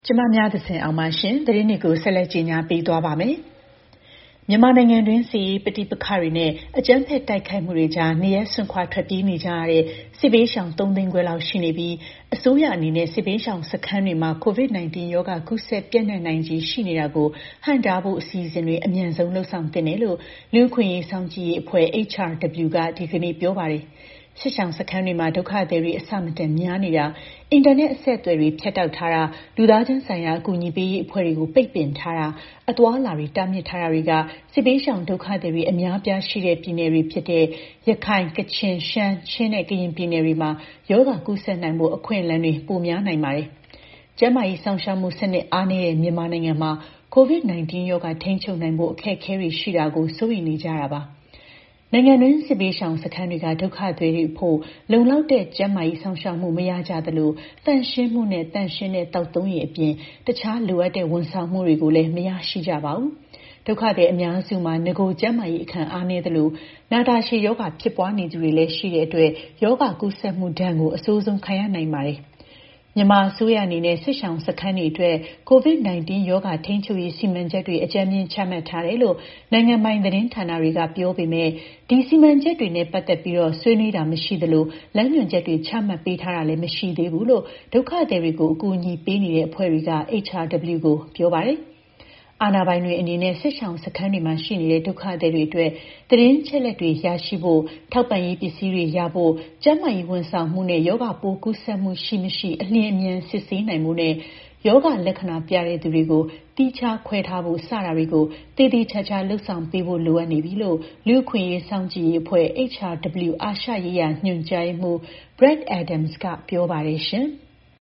ကျမများသစဉ်အောင်ပါရှင်သတင်းတွေကိုဆက်လက်ကြီးညာပေးသွားပါမယ်မြန်မာနိုင်ငံတွင်းစီပဋိပက္ခတွေနဲ့အကြမ်းဖက်တိုက်ခိုက်မှုတွေကြားနေရဆွန့်ခွာထွက်ပြေးနေကြရတဲ့စစ်ဘေးရှောင်3သိန်းခွဲလောက်ရှိနေပြီးအစိုးရအနေနဲ့စစ်ဘေးရှောင်စခန်းတွေမှာ COVID-19 ရောဂါကူးစက်ပြန့်နှံ့နိုင်ခြေရှိနေတာကိုဟန့်တားဖို့အစီအစဉ်တွေအမြန်ဆုံးလှုပ်ဆောင်သင့်တယ်လို့လူ့အခွင့်အရေးစောင့်ကြည့်ရေးအဖွဲ့ HRW ကဒီကနေ့ပြောပါတယ်စစ်ဆောင်စခန်းတွေမှာဒုက္ခသည်တွေအဆမတန်များနေတာအင်တာနက်အဆက်အသွယ်တွေဖြတ်တောက်ထားတာလူသားချင်းဆိုင်ရာအကူအညီပေးရေးအဖွဲ့တွေကိုပိတ်ပင်ထားတာအသွာအလာတွေတားမြစ်ထားတာတွေကစစ်ဘေးရှောင်ဒုက္ခသည်တွေအများပြားရှိတဲ့ပြည်နယ်တွေဖြစ်တဲ့ရခိုင်ကချင်ရှမ်းချင်းနဲ့ကရင်ပြည်နယ်တွေမှာရောဂါကူးစက်နိုင်မှုအခွင့်အလမ်းတွေပိုများနိုင်ပါတယ်ကျန်းမာရေးစောင့်ရှောက်မှုစနစ်အားနည်းတဲ့မြန်မာနိုင်ငံမှာ COVID-19 ရောဂါထိန်းချုပ်နိုင်ဖို့အခက်အခဲတွေရှိတာကိုစိုးရိမ်နေကြတာပါနိုင်ငံတွင်းစစ်ဘေးရှောင်စခန်းတွေကဒုက္ခသည်တွေဖို့လုံလောက်တဲ့ကျန်းမာရေးဆောင်ရှောက်မှုမရကြသလိုတန့်ရှင်းမှုနဲ့တန့်ရှင်းတဲ့တောက်သုံးရည်အပြင်တခြားလိုအပ်တဲ့ဝန်ဆောင်မှုတွေကိုလည်းမရရှိကြပါဘူးဒုက္ခသည်အများစုမှာငကိုကျန်းမာရေးအခမ်းအားနည်းသလိုနာတာရှည်ယောဂဖြစ်ပွားနေသူတွေလည်းရှိတဲ့အတွက်ယောဂကူးစက်မှုဒဏ်ကိုအဆိုးဆုံးခံရနိုင်ပါတယ်မြန်မာအစိုးရအနေနဲ့စစ်ဆောင်စခန်းတွေအတွက် COVID-19 ရောဂါထိန်းချုပ်ရေးစီမံချက်တွေအကြမ်းမြင့်ချမှတ်ထားတယ်လို့နိုင်ငံပိုင်သတင်းဌာနတွေကပြောပေမဲ့ဒီစီမံချက်တွေနဲ့ပတ်သက်ပြီးဆွေးနွေးတာမရှိသလိုလမ်းညွှန်ချက်တွေချမှတ်ပေးထားတာလည်းမရှိသေးဘူးလို့ဒုက္ခသည်တွေကိုအကူအညီပေးနေတဲ့အဖွဲ့တွေက HRW ကိုပြောပါတယ်အာဏာပိုင်တွေအနေနဲ့စစ်ဆောင်စခန်းတွေမှာရှိနေတဲ့ဒုက္ခသည်တွေအတွက်သတင်းချက်လက်တွေရရှိဖို့ထောက်ပံ့ရေးပစ္စည်းတွေရဖို့ကျန်းမာရေးဝန်ဆောင်မှုနဲ့ယောဂပိုးကူးစက်မှုရှိမရှိအလျင်အမြန်စစ်ဆေးနိုင်မှုနဲ့ယောဂလက္ခဏာပြတဲ့သူတွေကိုတိကျခွဲထားဖို့စတာတွေကိုတည်တည်ချာချာလှုပ်ဆောင်ပေးဖို့လိုအပ်နေပြီလို့လူ့အခွင့်အရေးစောင့်ကြည့်ရေးအဖွဲ့ HRW အာရှရေးရာညွှန်ကြားရေးမှူး Brad Adams ကပြောပါတယ်ရှင်။